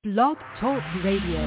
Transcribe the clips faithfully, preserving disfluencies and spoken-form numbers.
Blog Talk Radio.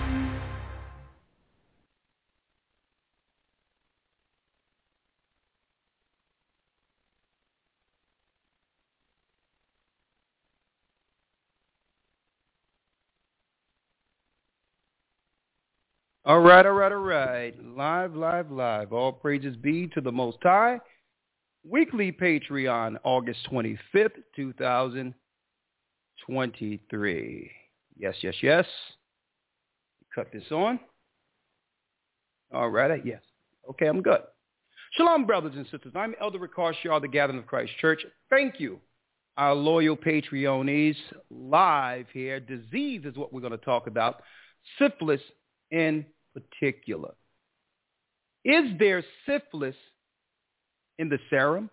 All right, all right, all right. Live, live, live. All praises be to the Most High. Weekly Patreon, August twenty-fifth, twenty twenty-three. Yes, yes, yes. Cut this on. All right, yes. Okay, I'm good. Shalom, brothers and sisters. I'm Elder Ricard Shaw, the Gathering of Christ Church. Thank you, our loyal Patreonees. Live here. Disease is what we're going to talk about. Syphilis in particular. Is there syphilis in the serum?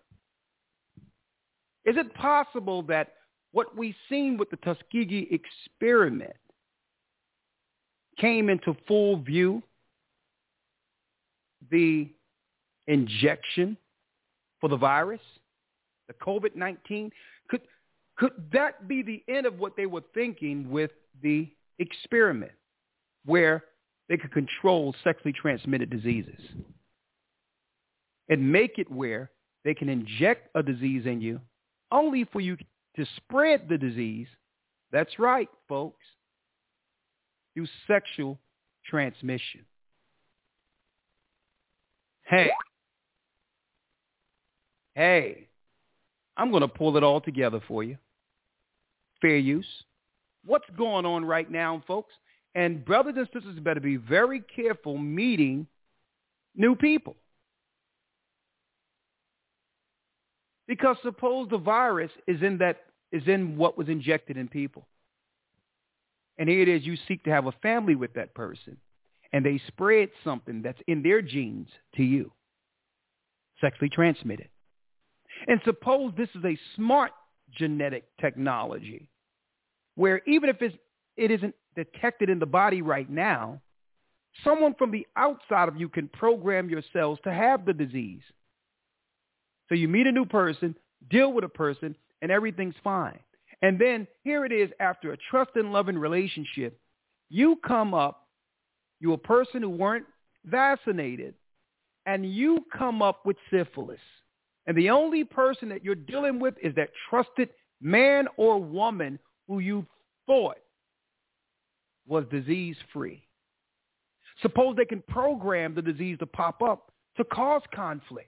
Is it possible that what we've seen with the Tuskegee experiment came into full view? The injection for the virus, the COVID nineteen, could, could that be the end of what they were thinking with the experiment, where they could control sexually transmitted diseases and make it where they can inject a disease in you only for you to spread the disease? That's right, folks, through sexual transmission. Hey, hey, I'm going to pull it all together for you. Fair use. What's going on right now, folks? And brothers and sisters better be very careful meeting new people. Because suppose the virus is in that is in what was injected in people. And here it is, you seek to have a family with that person, and they spread something that's in their genes to you, sexually transmitted. And suppose this is a smart genetic technology where even if it's, it isn't detected in the body right now, someone from the outside of you can program your cells to have the disease. So you meet a new person, deal with a person, and everything's fine. And then here it is, after a trust and loving relationship, you come up, you're a person who weren't vaccinated, and you come up with syphilis. And the only person that you're dealing with is that trusted man or woman who you thought was disease-free. Suppose they can program the disease to pop up to cause conflict.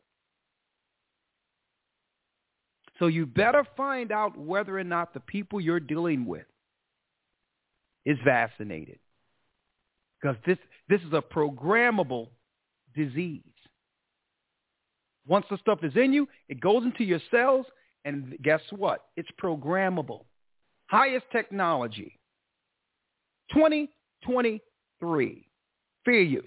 So you better find out whether or not the people you're dealing with is vaccinated. Because this, this is a programmable disease. Once the stuff is in you, it goes into your cells, and guess what? It's programmable. Highest technology. twenty twenty-three. Fair use.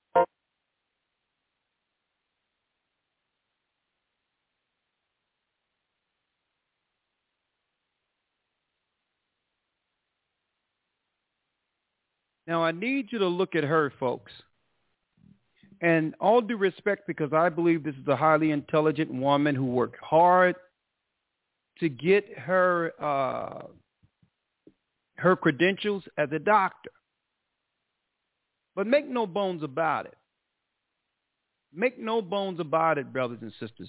Now, I need you to look at her, folks. And all due respect, because I believe this is a highly intelligent woman who worked hard to get her uh, her credentials as a doctor. But make no bones about it. Make no bones about it, brothers and sisters.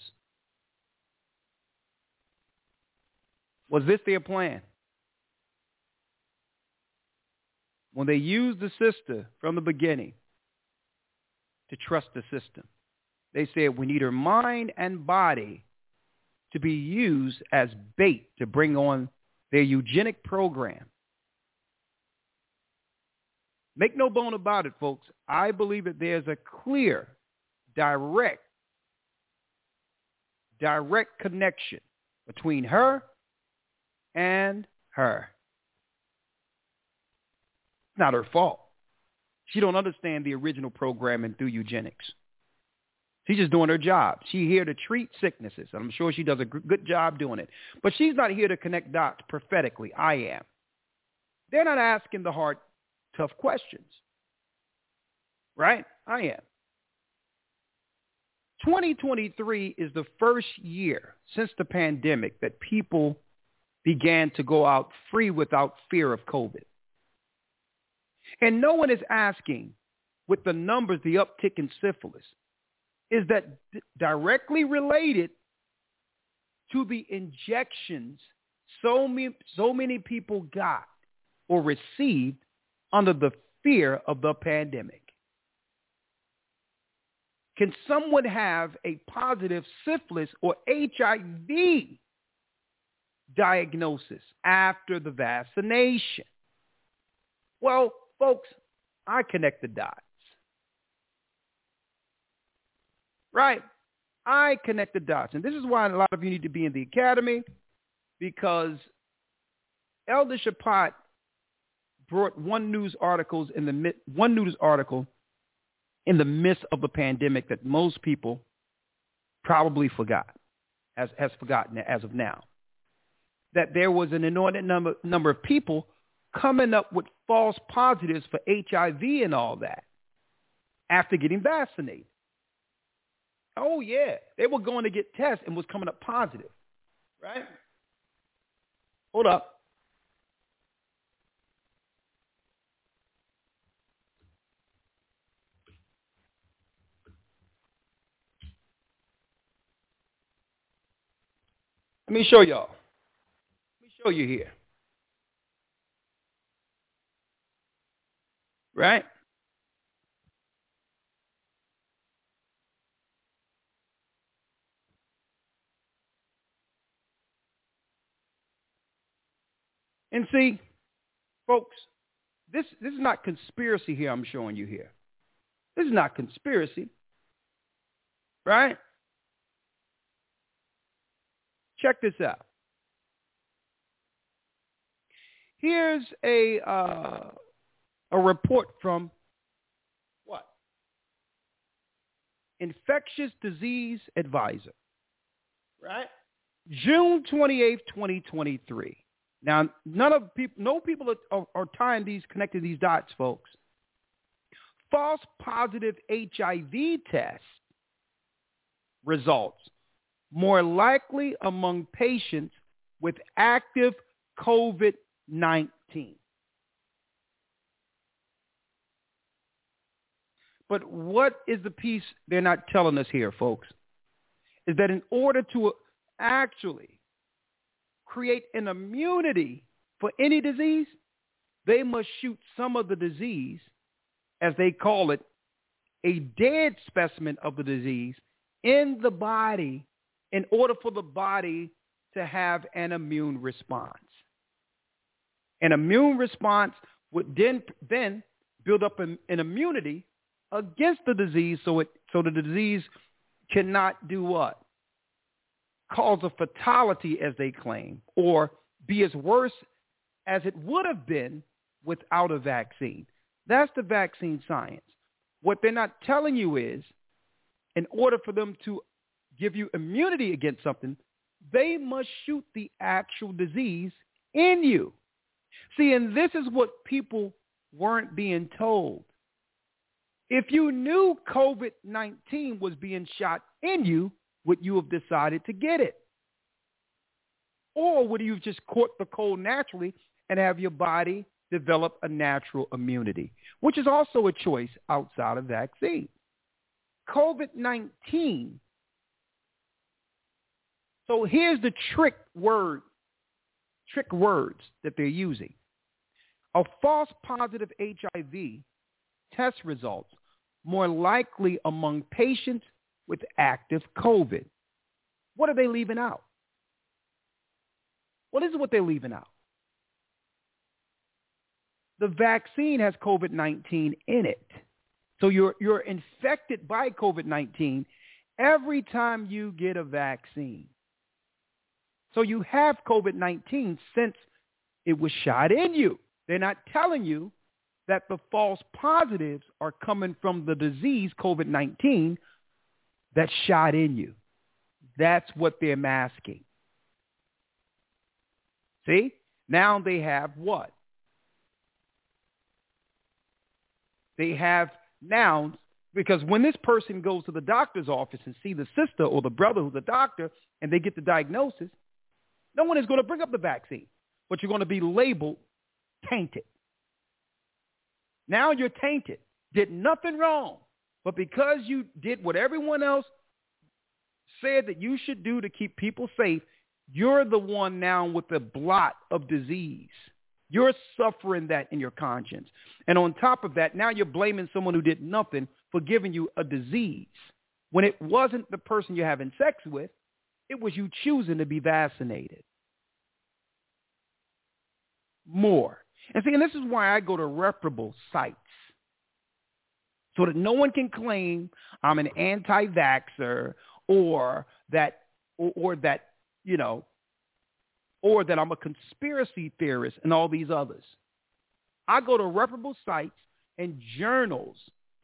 Was this their plan? When they used the sister from the beginning to trust the system, they said we need her mind and body to be used as bait to bring on their eugenic program. Make no bone about it, folks. I believe that there's a clear, direct, direct connection between her and her. It's not her fault. She don't understand the original programming through eugenics. She's just doing her job. She's here to treat sicknesses. I'm sure she does a good job doing it. But she's not here to connect dots prophetically. I am. They're not asking the hard, tough questions. Right? I am. twenty twenty-three is the first year since the pandemic that people began to go out free without fear of COVID. And no one is asking, with the numbers, the uptick in syphilis, is that d- directly related to the injections so many, so many people got or received under the fear of the pandemic? Can someone have a positive syphilis or H I V diagnosis after the vaccination? Well, folks, I connect the dots. Right? I connect the dots. And this is why a lot of you need to be in the academy, because Elder Shapat brought one news articles in the one news article in the midst of the pandemic that most people probably forgot, has, has forgotten as of now, that there was an inordinate number, number of people coming up with false positives for H I V and all that after getting vaccinated. Oh, yeah. They were going to get tests and was coming up positive, right? Hold up. Let me show y'all. Let me show you here. Right? And see, folks, this, this is not conspiracy here I'm showing you here. This is not conspiracy. Right? Check this out. Here's a uh, a report from what? Infectious Disease Advisor. Right? June twenty-eighth, twenty twenty-three. Now, none of people, no people are, are, are tying these, connecting these dots, folks. False positive H I V test results more likely among patients with active COVID nineteen. But what is the piece they're not telling us here, folks? Is that in order to actually create an immunity for any disease, they must shoot some of the disease, as they call it, a dead specimen of the disease in the body in order for the body to have an immune response. An immune response would then, then build up an, an immunity against the disease so it so the disease cannot do what? Cause a fatality, as they claim, or be as worse as it would have been without a vaccine. That's the vaccine science. What they're not telling you is, in order for them to give you immunity against something, they must shoot the actual disease in you. See, and this is what people weren't being told. If you knew COVID nineteen was being shot in you, would you have decided to get it? Or would you have just caught the cold naturally and have your body develop a natural immunity, which is also a choice outside of vaccine? COVID nineteen. So here's the trick word, trick words that they're using. A false positive H I V test results more likely among patients with active COVID. What are they leaving out? Well, this is what they're leaving out. The vaccine has COVID nineteen in it. So you're, you're infected by COVID nineteen every time you get a vaccine. So you have COVID nineteen since it was shot in you. They're not telling you that the false positives are coming from the disease COVID nineteen that's shot in you. That's what they're masking. See? Now they have what? They have now, because when this person goes to the doctor's office and see the sister or the brother who's a doctor and they get the diagnosis, no one is going to bring up the vaccine, but you're going to be labeled tainted. Now you're tainted. Did nothing wrong. But because you did what everyone else said that you should do to keep people safe, you're the one now with the blot of disease. You're suffering that in your conscience. And on top of that, now you're blaming someone who did nothing for giving you a disease. When it wasn't the person you're having sex with, it was you choosing to be vaccinated. More. And see, and this is why I go to reputable sites. So that no one can claim I'm an anti-vaxxer or that, or, or that, you know, or that I'm a conspiracy theorist and all these others. I go to reputable sites and journals.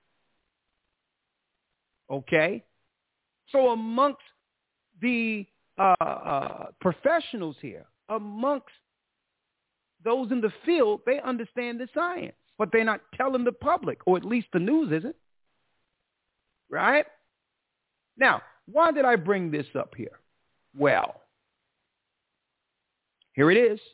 Okay? So amongst the uh, uh, professionals here, amongst those in the field, they understand the science, but they're not telling the public, or at least the news isn't. Right? Now, why did I bring this up here? Well, here it is.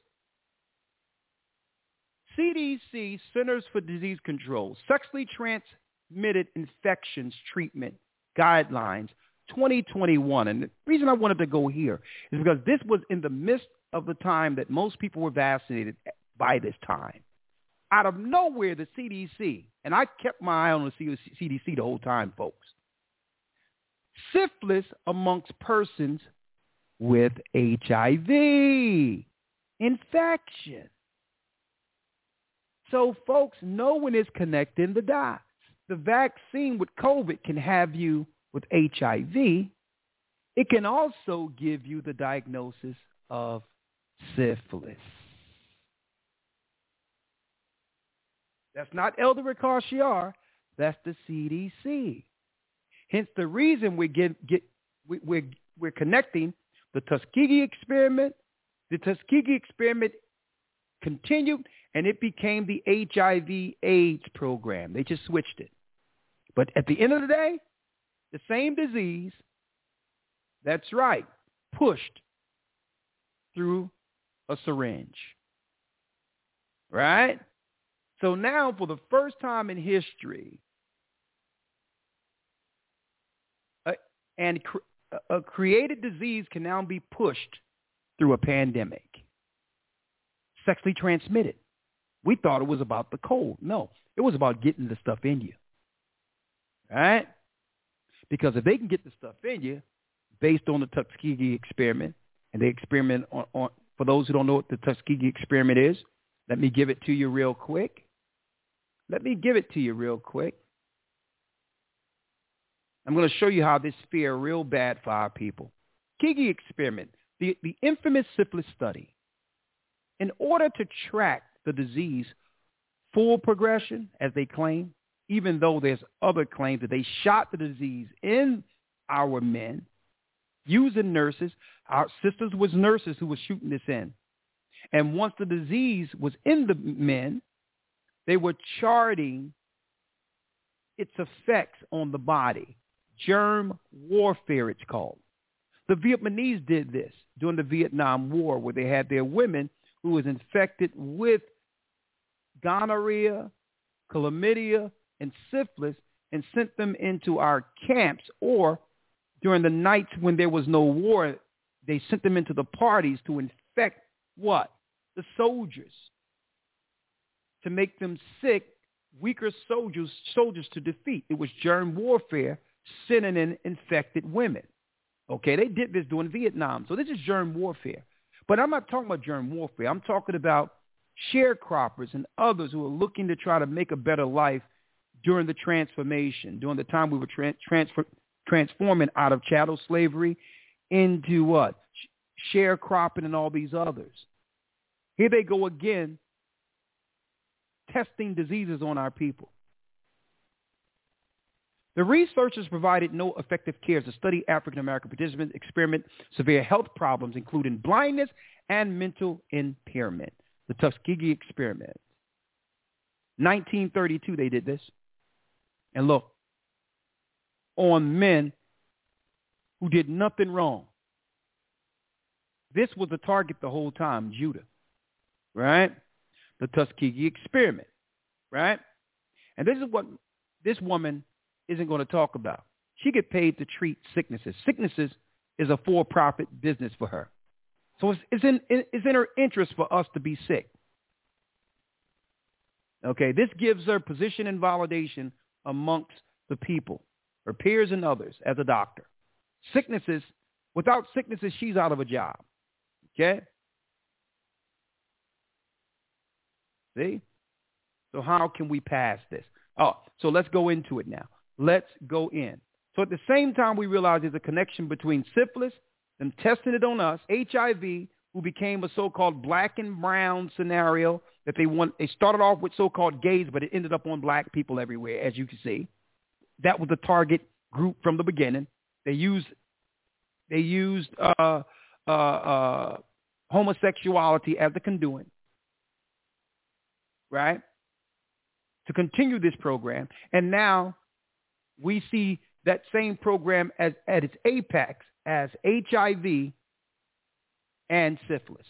C D C, Centers for Disease Control, Sexually Transmitted Infections Treatment Guidelines twenty twenty-one. And the reason I wanted to go here is because this was in the midst of the time that most people were vaccinated by this time. Out of nowhere, the C D C, and I kept my eye on the C D C the whole time, folks, syphilis amongst persons with H I V infection. So, folks, no one is connecting the dots. The vaccine with COVID can have you with H I V. It can also give you the diagnosis of syphilis. That's not Elder Ricard. That's the C D C. Hence the reason we get get we, we're we're connecting the Tuskegee experiment. The Tuskegee experiment continued, and it became the H I V AIDS program. They just switched it. But at the end of the day, the same disease, that's right, pushed through a syringe. Right? So now, for the first time in history, a, and cr- a created disease can now be pushed through a pandemic. Sexually transmitted. We thought it was about the cold. No, it was about getting the stuff in you. Right? Because if they can get the stuff in you, based on the Tuskegee experiment, and they experiment on, on, for those who don't know what the Tuskegee experiment is, let me give it to you real quick. Let me give it to you real quick. I'm going to show you how this fare real bad for our people. Tuskegee experiment, the, the infamous syphilis study. In order to track the disease full progression, as they claim, even though there's other claims that they shot the disease in our men, using nurses. Our sisters was nurses who were shooting this in. And once the disease was in the men, they were charting its effects on the body. Germ warfare, it's called. The Vietnamese did this during the Vietnam War, where they had their women who was infected with gonorrhea, chlamydia, and syphilis and sent them into our camps, or during the nights when there was no war, they sent them into the parties to infect what? The soldiers, to make them sick, weaker soldiers, soldiers to defeat. It was germ warfare, sending in infected women. Okay, they did this during Vietnam. So this is germ warfare. But I'm not talking about germ warfare. I'm talking about sharecroppers and others who are looking to try to make a better life during the transformation, during the time we were tra- transfer- transforming out of chattel slavery into what? Sharecropping and all these others. Here they go again, testing diseases on our people. The researchers provided no effective care to study African-American participants experiment severe health problems, including blindness and mental impairment. The Tuskegee experiment. nineteen thirty-two, they did this. And look, on men who did nothing wrong. This was the target the whole time, Judah. Right? The Tuskegee experiment. Right? And this is what this woman isn't going to talk about. She get paid to treat sicknesses. Sicknesses is a for-profit business for her. So it's, it's, in, it's in her interest for us to be sick. Okay, this gives her position and validation amongst the people, her peers and others as a doctor. Sicknesses, without sicknesses, she's out of a job. Okay? See? So how can we pass this? Oh, so let's go into it now. Let's go in. So at the same time, we realize there's a connection between syphilis, them testing it on us, H I V, who became a so-called black and brown scenario that they want. They started off with so-called gays, but it ended up on black people everywhere, as you can see. That was the target group from the beginning. They used they used uh, uh, uh, homosexuality as the conduit, right, to continue this program. And now we see that same program as at its apex as H I V and syphilis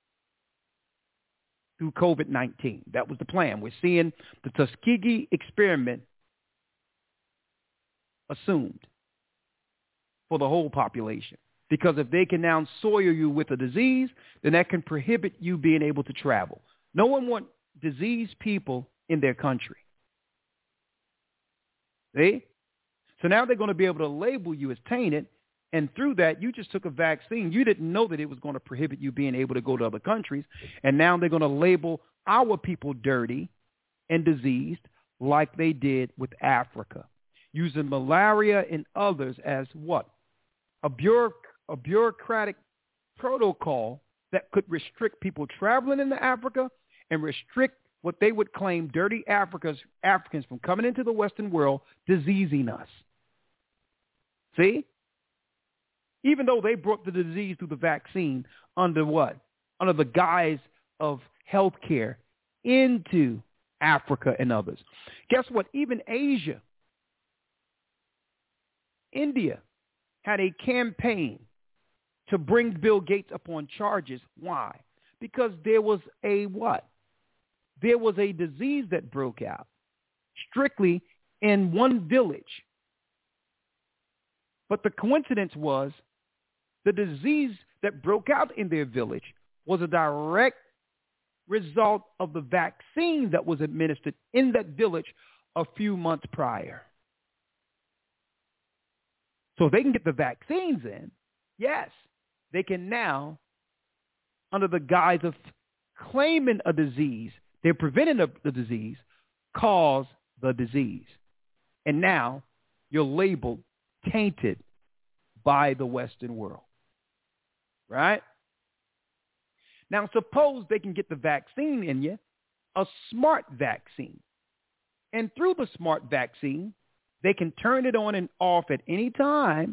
through COVID nineteen. That was the plan. We're seeing the Tuskegee experiment assumed for the whole population. Because if they can now soil you with a disease, then that can prohibit you being able to travel. No one wants diseased people in their country. See? So now they're going to be able to label you as tainted, and through that, you just took a vaccine. You didn't know that it was going to prohibit you being able to go to other countries, and now they're going to label our people dirty and diseased like they did with Africa, using malaria and others as what? A, bureauc- a bureaucratic protocol that could restrict people traveling into Africa and restrict what they would claim dirty Africans, Africans from coming into the Western world, diseasing us. See? Even though they brought the disease through the vaccine under what? Under the guise of health care into Africa and others. Guess what? Even Asia, India, had a campaign to bring Bill Gates up on charges. Why? Because there was a what? There was a disease that broke out strictly in one village. But the coincidence was the disease that broke out in their village was a direct result of the vaccine that was administered in that village a few months prior. So if they can get the vaccines in, yes, they can now, under the guise of claiming a disease, they're preventing the disease, cause the disease. And now you're labeled tainted by the Western world. Right? Now, suppose they can get the vaccine in you, a smart vaccine. And through the smart vaccine, they can turn it on and off at any time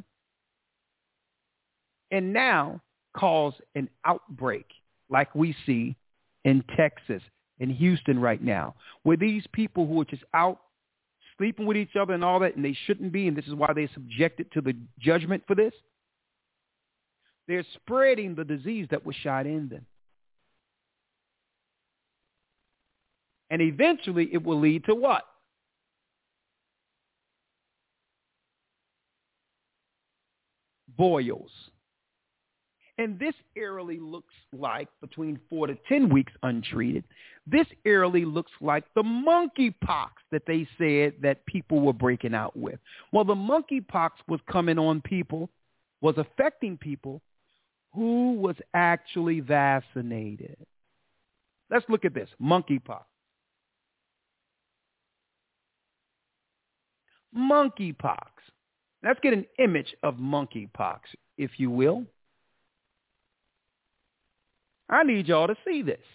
and now cause an outbreak like we see in Texas, in Houston right now, where these people who are just out sleeping with each other and all that, and they shouldn't be, and this is why they're subjected to the judgment for this, they're spreading the disease that was shot in them. And eventually it will lead to what? Boils. And this eerily looks like, between four to ten weeks untreated, this eerily looks like the monkeypox that they said that people were breaking out with. Well, the monkeypox was coming on people, was affecting people who was actually vaccinated. Let's look at this, monkeypox. Monkeypox. Let's get an image of monkeypox, if you will. I need y'all to see this.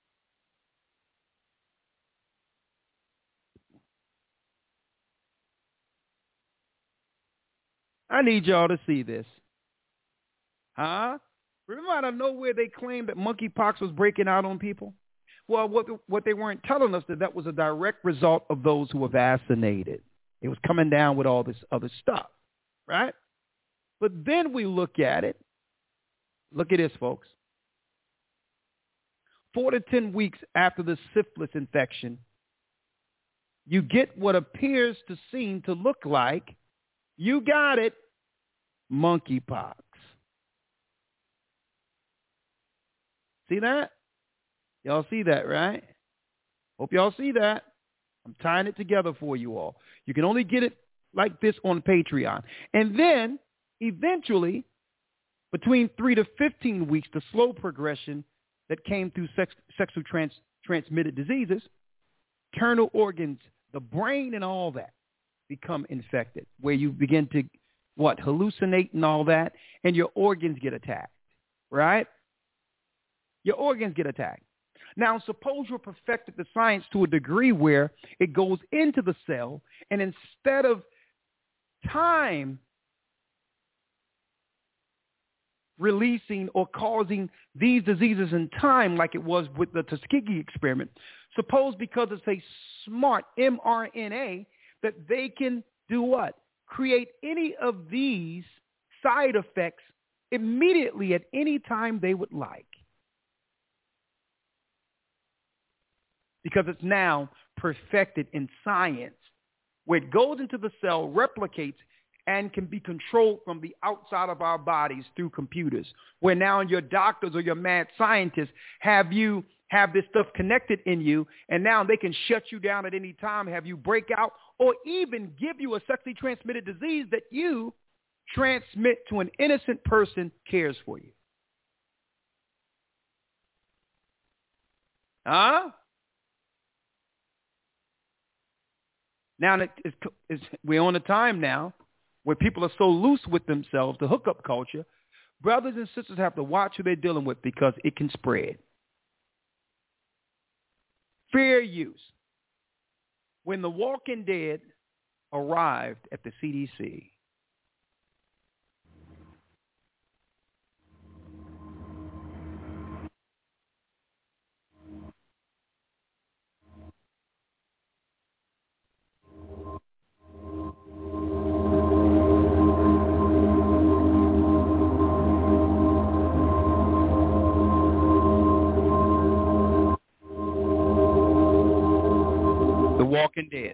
I need y'all to see this. Huh? Remember out of nowhere they claimed that monkeypox was breaking out on people? Well, what, what they weren't telling us that that was a direct result of those who were vaccinated. It was coming down with all this other stuff, right? But then we look at it. Look at this, folks. Four to ten weeks after the syphilis infection, you get what appears to seem to look like, you got it, monkeypox. See that? Y'all see that, right? Hope y'all see that. I'm tying it together for you all. You can only get it like this on Patreon. And then, eventually, between three to fifteen weeks, the slow progression that came through sex, sexually trans, transmitted diseases, internal organs, the brain and all that, become infected, where you begin to, what, hallucinate and all that, and your organs get attacked, right? Your organs get attacked. Now, suppose you're perfected the science to a degree where it goes into the cell, and instead of time releasing or causing these diseases in time like it was with the Tuskegee experiment, suppose because it's a smart mRNA that they can do what? Create any of these side effects immediately at any time they would like. Because it's now perfected in science, where it goes into the cell, replicates, and can be controlled from the outside of our bodies through computers, where now your doctors or your mad scientists have you have this stuff connected in you, and now they can shut you down at any time, have you break out, or even give you a sexually transmitted disease that you transmit to an innocent person cares for you. Huh? Now, it's, it's, we're on a time now where people are so loose with themselves, the hookup culture. Brothers and sisters have to watch who they're dealing with because it can spread. Fair use. When The Walking Dead arrived at the C D C, The Walking Dead.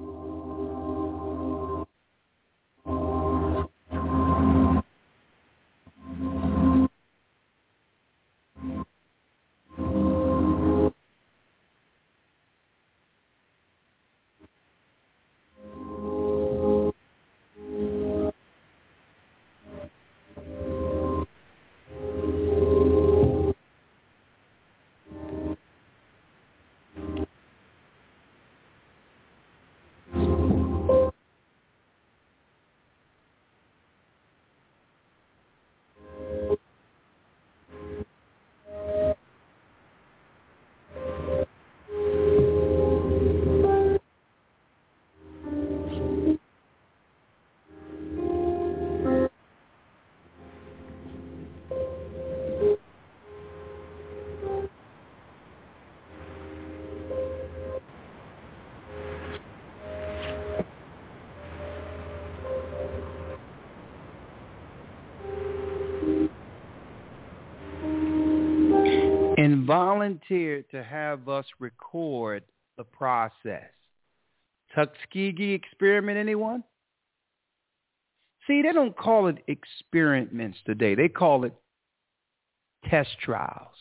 And volunteered to have us record the process. Tuskegee experiment, anyone? See, they don't call it experiments today. They call it test trials.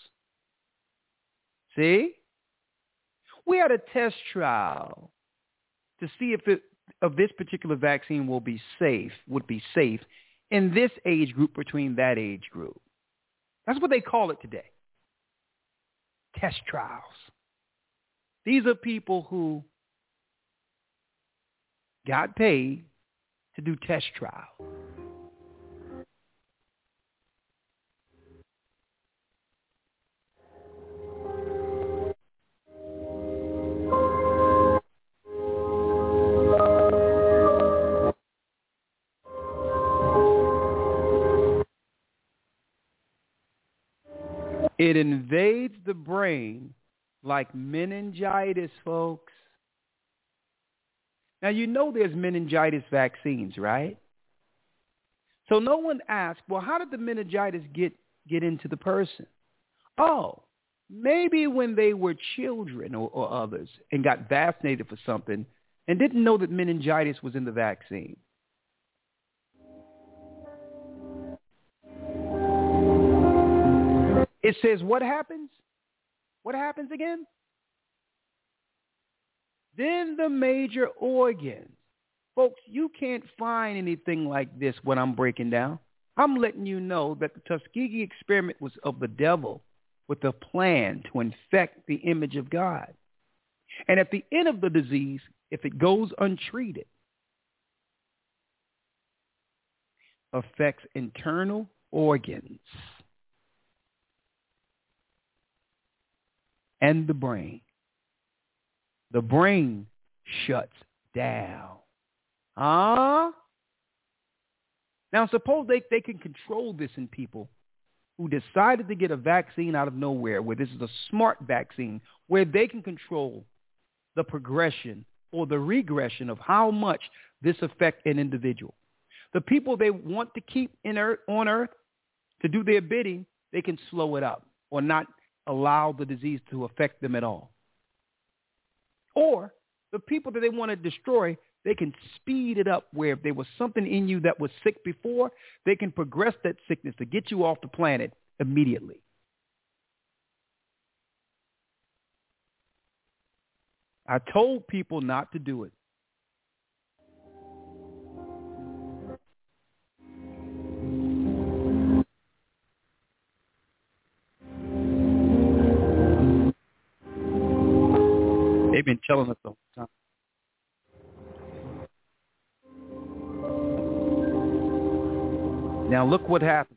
See? We had a test trial to see if it, of this particular vaccine will be safe, would be safe in this age group between that age group. That's what they call it today. Test trials. These are people who got paid to do test trials. It invades the brain like meningitis, folks. Now, you know there's meningitis vaccines, right? So no one asked, well, how did the meningitis get, get into the person? Oh, maybe when they were children or, or others and got vaccinated for something, and didn't know that meningitis was in the vaccine. It says what happens? What happens again? Then the major organs. Folks, you can't find anything like this when I'm breaking down. I'm letting you know that the Tuskegee experiment was of the devil with a plan to infect the image of God. And at the end of the disease, if it goes untreated, affects internal organs and the brain. The brain shuts down. Huh? Now, suppose they, they can control this in people who decided to get a vaccine out of nowhere, where this is a smart vaccine, where they can control the progression or the regression of how much this affects an individual. The people they want to keep in earth, on earth to do their bidding, they can slow it up or not allow the disease to affect them at all. Or the people that they want to destroy, they can speed it up, where if there was something in you that was sick before, they can progress that sickness to get you off the planet immediately. I told people not to do it. They've been telling us the whole time. Now look what happens.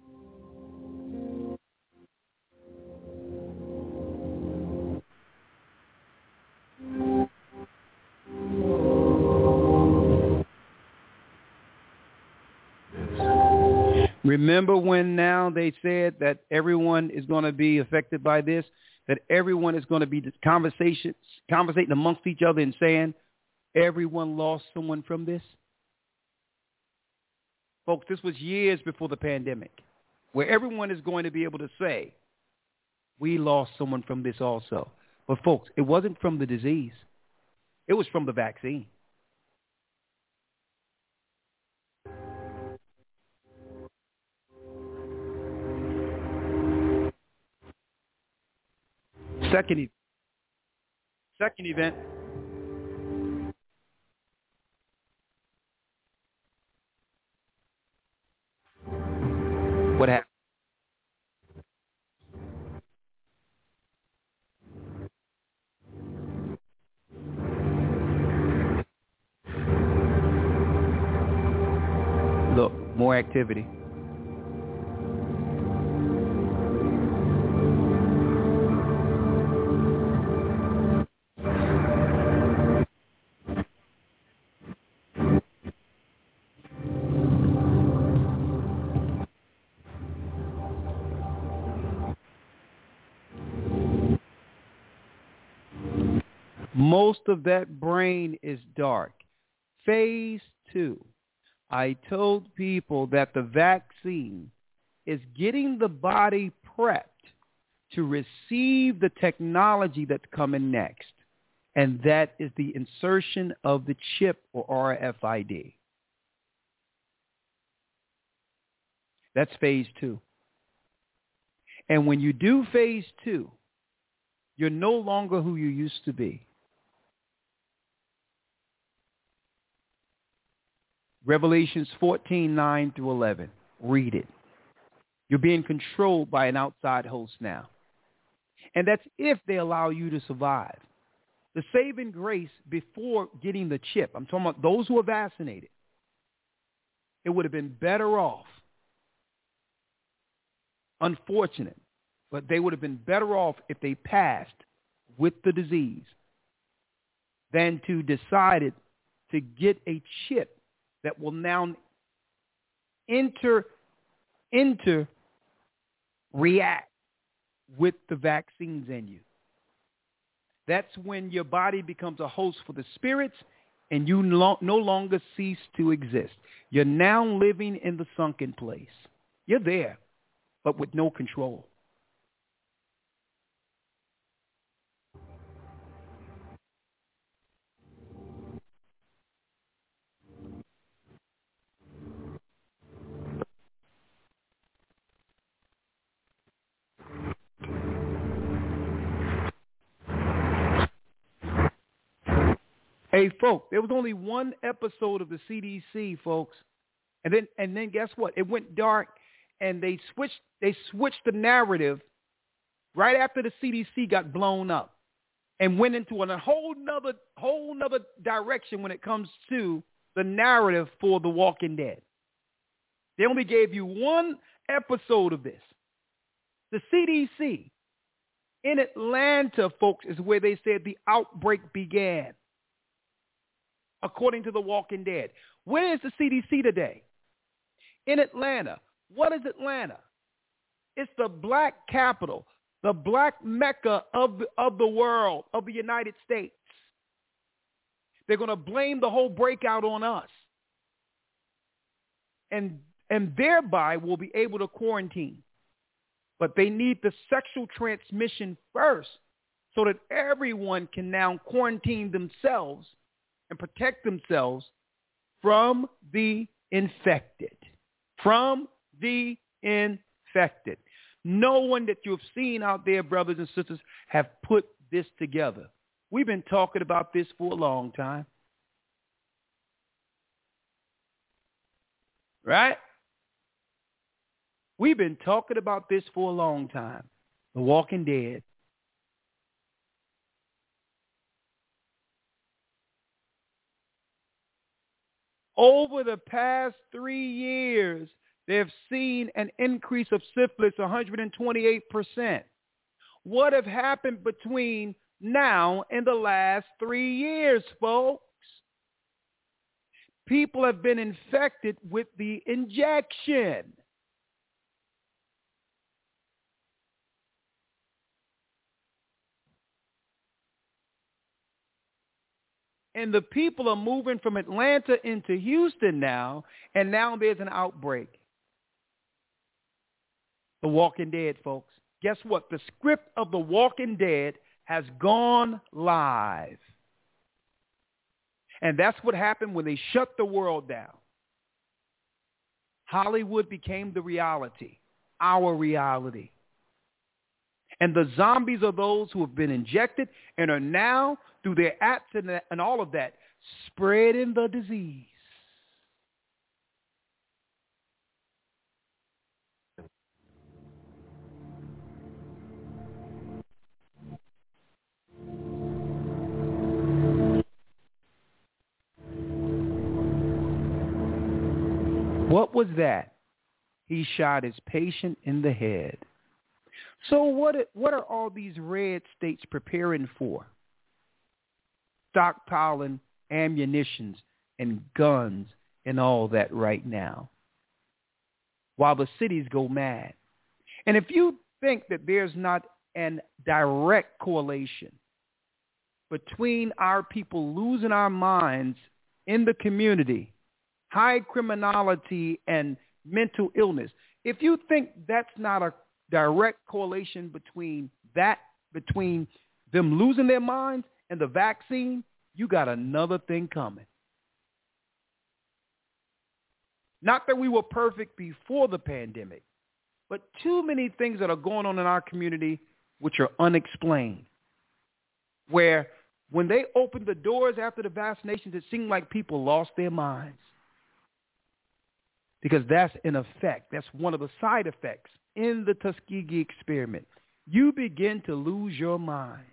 Remember when now they said that everyone is going to be affected by this, that everyone is going to be conversation, conversating amongst each other and saying everyone lost someone from this? Folks, this was years before the pandemic, where everyone is going to be able to say, we lost someone from this also. But folks, it wasn't from the disease. It was from the vaccine. Second, e- second event. What happened? Look, more activity. Most of that brain is dark. Phase two. I told people that the vaccine is getting the body prepped to receive the technology that's coming next. And that is the insertion of the chip or R F I D. That's phase two. And when you do phase two, you're no longer who you used to be. Revelations fourteen, nine through eleven. Read it. You're being controlled by an outside host now. And that's if they allow you to survive. The saving grace before getting the chip, I'm talking about those who are vaccinated, it would have been better off, unfortunate, but they would have been better off if they passed with the disease than to decided to get a chip that will now enter, enter, react with the vaccines in you. That's when your body becomes a host for the spirits and you no, no longer cease to exist. You're now living in the sunken place. You're there, but with no control. Hey, folks, there was only one episode of the C D C, folks. And then and then guess what? It went dark and they switched they switched the narrative right after the C D C got blown up and went into a whole nother whole nother direction when it comes to the narrative for The Walking Dead. They only gave you one episode of this. The C D C in Atlanta, folks, is where they said the outbreak began, according to The Walking Dead. Where is the C D C today? In Atlanta. What is Atlanta? It's the black capital, the black mecca of the, of the world, of the United States. They're going to blame the whole breakout on us. And, and thereby will be able to quarantine. But they need the sexual transmission first so that everyone can now quarantine themselves and protect themselves from the infected. From the infected. No one that you've seen out there, brothers and sisters, have put this together. We've been talking about this for a long time. Right? We've been talking about this for a long time. The Walking Dead. Over the past three years, they have seen an increase of syphilis one hundred twenty-eight percent. What have happened between now and the last three years, folks? People have been infected with the injection. And the people are moving from Atlanta into Houston now, and now there's an outbreak. The Walking Dead, folks. Guess what? The script of The Walking Dead has gone live. And that's what happened when they shut the world down. Hollywood became the reality, our reality. And the zombies are those who have been injected and are now, through their acts and, and all of that, spreading the disease. What was that? He shot his patient in the head. So what, what are all these red states preparing for? Stockpiling ammunitions and guns and all that right now, while the cities go mad. And if you think that there's not a direct correlation between our people losing our minds in the community, high criminality, and mental illness, if you think that's not a direct correlation between that, between them losing their minds and the vaccine, you got another thing coming. Not that we were perfect before the pandemic, but too many things that are going on in our community which are unexplained. Where when they opened the doors after the vaccinations, it seemed like people lost their minds. Because that's an effect. That's one of the side effects in the Tuskegee experiment. You begin to lose your mind.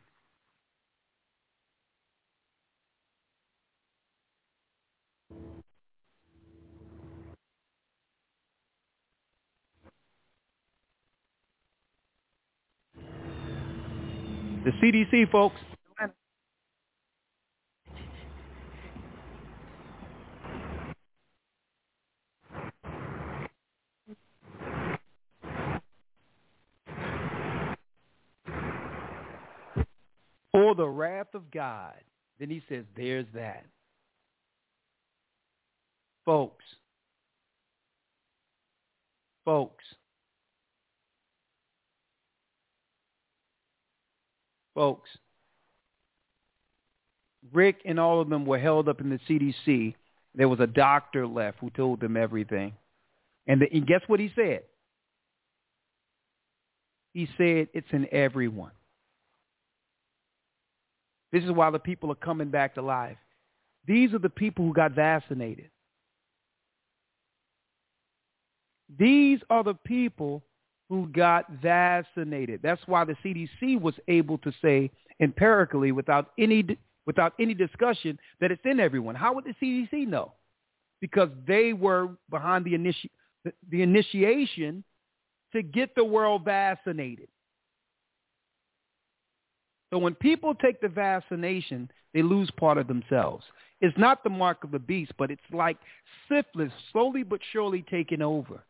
The C D C, folks. Or the wrath of God. Then he says, there's that. Folks. Folks. Folks. Rick and all of them were held up in the C D C. There was a doctor left who told them everything. And, the, and guess what he said? He said, it's in everyone. This is why the people are coming back to life. These are the people who got vaccinated. These are the people who got vaccinated. That's why the C D C was able to say empirically, without any without any discussion, that it's in everyone. How would the C D C know? Because they were behind the, initi- the, the initiation to get the world vaccinated. So when people take the vaccination, they lose part of themselves. It's not the mark of the beast, but it's like syphilis slowly but surely taking over.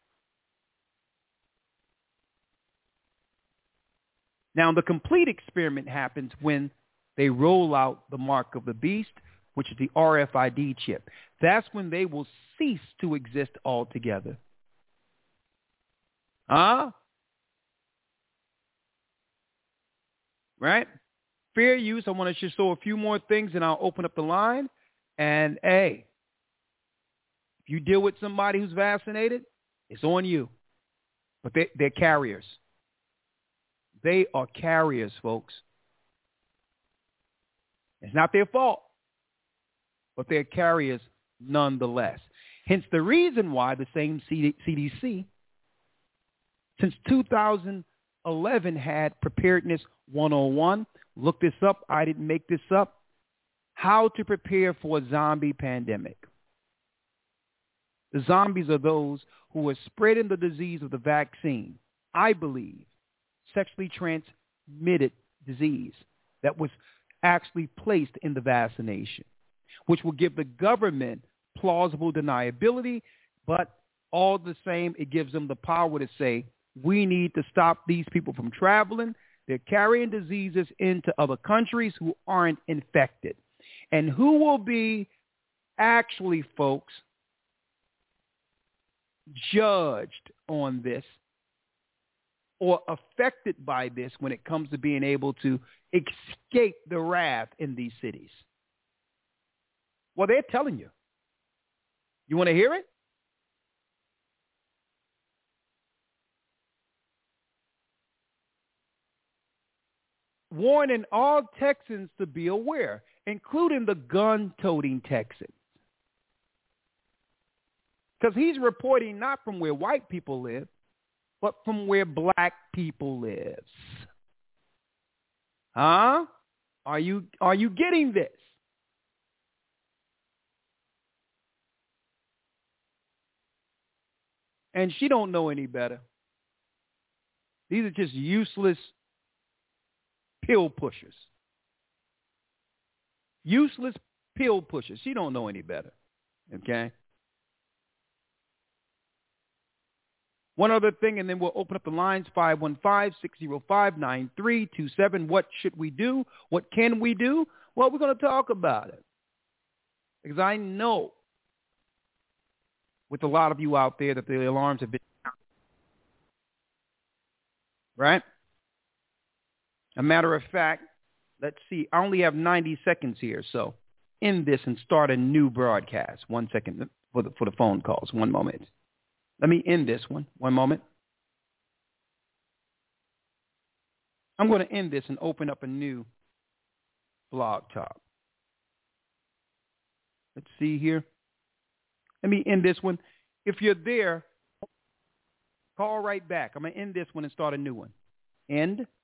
Now, the complete experiment happens when they roll out the mark of the beast, which is the R F I D chip. That's when they will cease to exist altogether. Huh? Right? Fair use. I want to just show a few more things, and I'll open up the line. And, hey, if you deal with somebody who's vaccinated, it's on you. But they, they're carriers. They are carriers, folks. It's not their fault, but they're carriers nonetheless. Hence the reason why the same C D C, since two thousand eleven, had Preparedness one oh one. Look this up. I didn't make this up. How to prepare for a zombie pandemic. The zombies are those who are spreading the disease of the vaccine. I believe sexually transmitted disease that was actually placed in the vaccination, which will give the government plausible deniability, but all the same, it gives them the power to say, we need to stop these people from traveling. They're carrying diseases into other countries who aren't infected. And who will be actually, folks, judged on this or affected by this when it comes to being able to escape the wrath in these cities? Well, they're telling you. You want to hear it? Warning all Texans to be aware, including the gun-toting Texans. Because he's reporting not from where white people live, but from where black people live. Huh? Are you are you getting this? And she don't know any better. These are just useless pill pushers. Useless pill pushers. She don't know any better. Okay? One other thing, and then we'll open up the lines, five one five, six zero five, nine three two seven. What should we do? What can we do? Well, we're going to talk about it. Because I know with a lot of you out there that the alarms have been right? A matter of fact, let's see. I only have ninety seconds here, so end this and start a new broadcast. One second for the, for the phone calls. One moment. Let me end this one. One moment. I'm going to end this and open up a new blog talk. Let's see here. Let me end this one. If you're there, call right back. I'm going to end this one and start a new one. End.